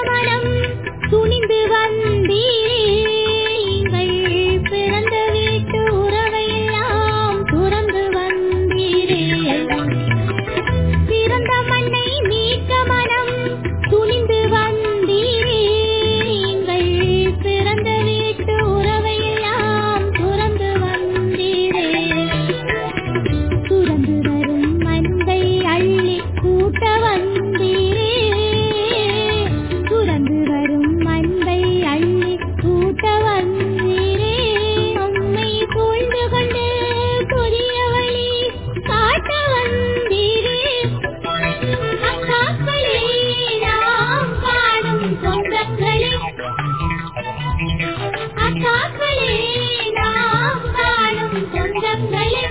மனம் துணிந்து வந்தீர்கள், பிறந்த வீட்டு உறவையெல்லாம் துறந்து வந்தீர்கள். பிறந்த மண்ணை மீட்க மனம் துணிந்து வந்தீர்கள், பிறந்த வீட்டு உறவையெல்லாம் துறந்து வந்தீர்கள். துறந்து வரும் மந்தை அள்ளி கூட்ட வந்தீரே, துறந்து வரும் மந்தை அள்ளி கூட்ட வந்தீரே. உம்மை சூழ்ந்து கொண்டு புதிய வழி காட்ட வந்தீரே. அக்காக்களே நாம் காணும் சொந்தங்களே, அக்காக்களே நாம் காணும் சொந்தங்களே.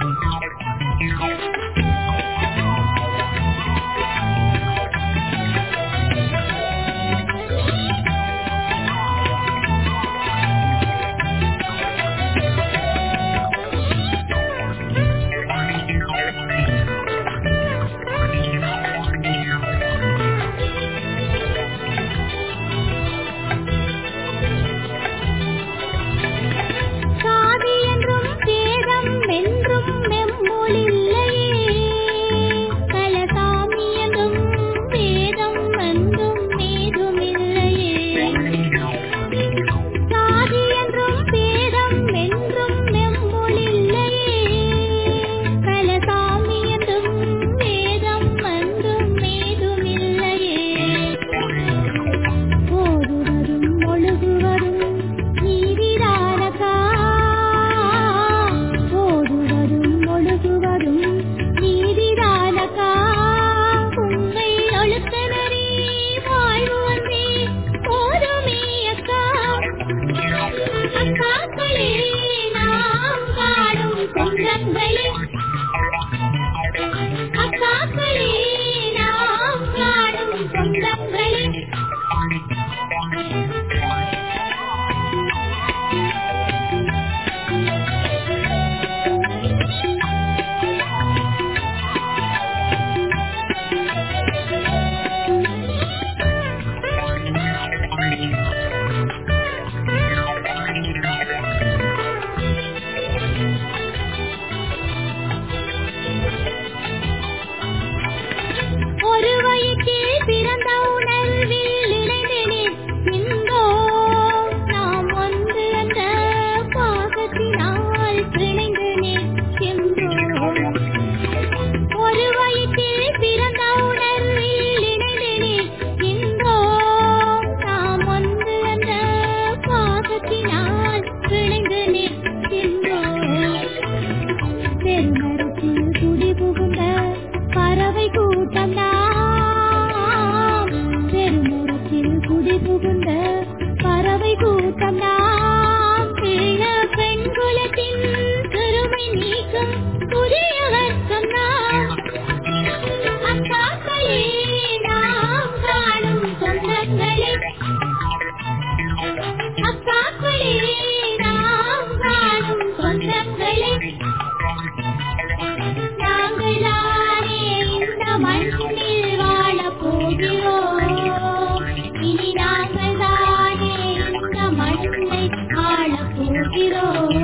சாதி என்றும் சேதம் என்றும் மெம்மொழி இல்லையே, கலசாமி என்றும் வேதம் என்றும் ஏதும் இல்லையே. சாதி என்றும் சேதம் என்றும் மெம்மொழி இல்லையே, கலசாமி என்றும் வேதம் என்றும் ஏதும் இல்லையே. போதுவரும் ஒழுகுவரும் நீதிதானகா, போதுவரும் ஒழுகுவரும் நீதிதானகா. உண்மை ஒழுக்க நெறி வாழ்வு ஒன்றே போதுமே அக்கா. அக்காக்களே நாம் காணும் சொந்தங்களே, அக்காக்களே நாம் காணும் சொந்தங்களே. ஒரு வயிற்றில் பிறந்த உணர்வில் இணைந்து நிற்கின்றோம், நாம் ஒன்று அந்த பாசத்தினால் பிணைந்து நிற்கின்றோம். ஒரு வயிற்றில் பிறந்த உணர்வில் இணைந்து நிற்கின்றோம், நாம் ஒன்று அந்த பாசத்தினால் பிணைந்து நிற்கின்றோம். பெருமரத்தில் குடி புகுந்த பறவை கூட்டம் நாம், பெருமரத்தில் குடி புகுந்த பறவை கூட்டம் நாம். இள பெண் குலத்தின் பெருமை நீக்கும் புதிய வர்க்கம் நாம். அக்காக்களே நாம் காணும் சொந்தங்களே, அக்காக்களே நாம் காணும் சொந்தங்களே. நாங்களானே இந்த மண்ணில் வாழப் போகிறோம், இனி நாங்கள் தானே இந்த மண்ணை ஆளப் போகிறோம்.